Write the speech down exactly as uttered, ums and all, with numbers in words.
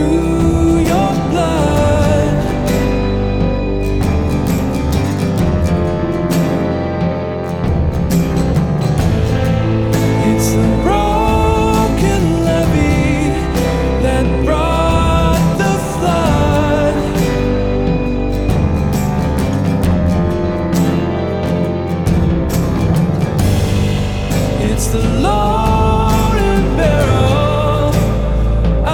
through your blood. It's the broken levee that brought the flood. It's the Lord